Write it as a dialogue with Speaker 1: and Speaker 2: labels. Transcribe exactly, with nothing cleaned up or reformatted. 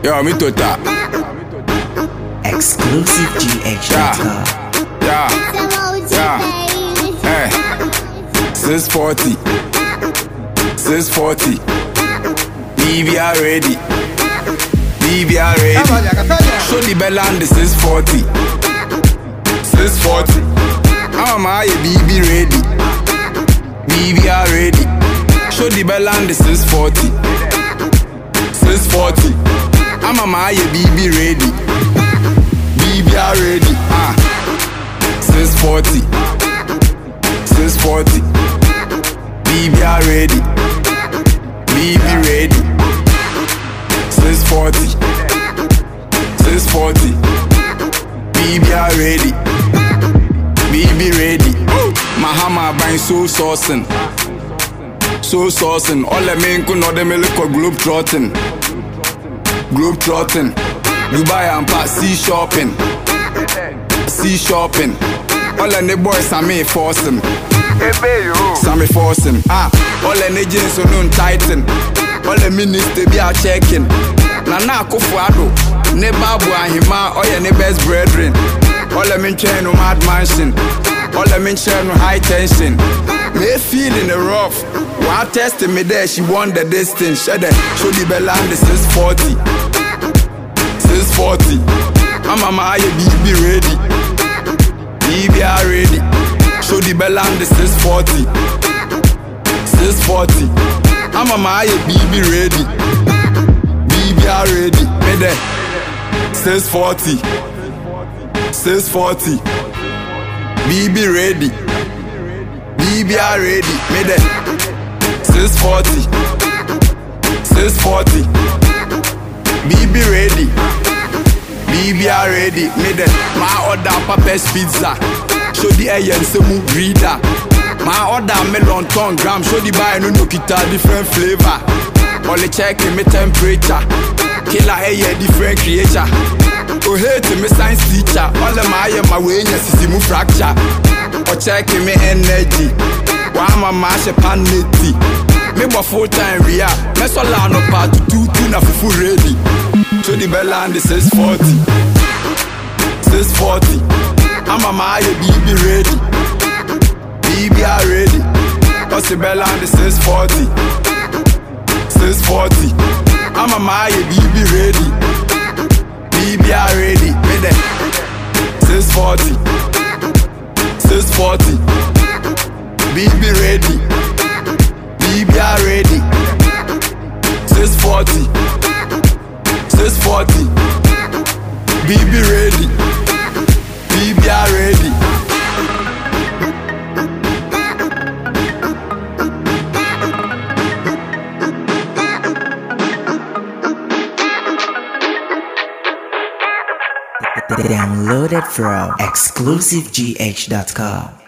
Speaker 1: Yo, me tota.
Speaker 2: Exclusive G H.
Speaker 1: Yeah, yeah, yeah. Hey, six forty, six forty. B B R ready, B B R ready. Show the bell on the six forty, six forty. I'm my B B ready, B B R ready. Show the bell on the six forty, six forty. I'm my B B ready, B B R ready. Ah, six forty, six forty. B B R ready, B B ready. six forty, six forty. B B R ready, B B ready. Mahama buying so saucing, so saucing. All the men could not the milk or globe trotting, globe trotting. Dubai and pass sea shopping, sea shopping. All the boys are me forcing, Sammy forcing. Ah, all the agents are non tighten. All the ministers be out checking. Nana Kofuado, ne babu ahima, all your neighbors brethren. All the men train no mad mansion. All the men train no high tension. May feel in the rough. While testing me there, she won the distance. Show the show the bell on the six forty, six forty. I'm a my B B ready, B B R ready. Show the bell on the six forty, six forty. I'm a my B B ready, B B R ready. Me there, six forty, six forty. B B ready, B B R ready. Me there, six forty, six forty. B B ready, B B R ready. Me there, my order Papa's pizza. Show the air and some breeder. My order melon ton gram. Show the buy no no kita different flavor. Only checking me temperature. Killer air different creature. Oh hate me science teacher. All of my my way nyasi mu fracture. Or checking me energy. Why my mash panity. Me bo full time ria. Me so la no part two two na fufu ready. Show the bell on the six forty, six forty. I'm a my B B ready, B B R ready. What's the bell on the six forty, six forty. I'm a my B B ready, B B R ready. Me there, six forty, six forty. B B ready, B B R ready. six forty, six forty. B B ready, B B R ready.
Speaker 2: Downloaded from exclusive G H dot com.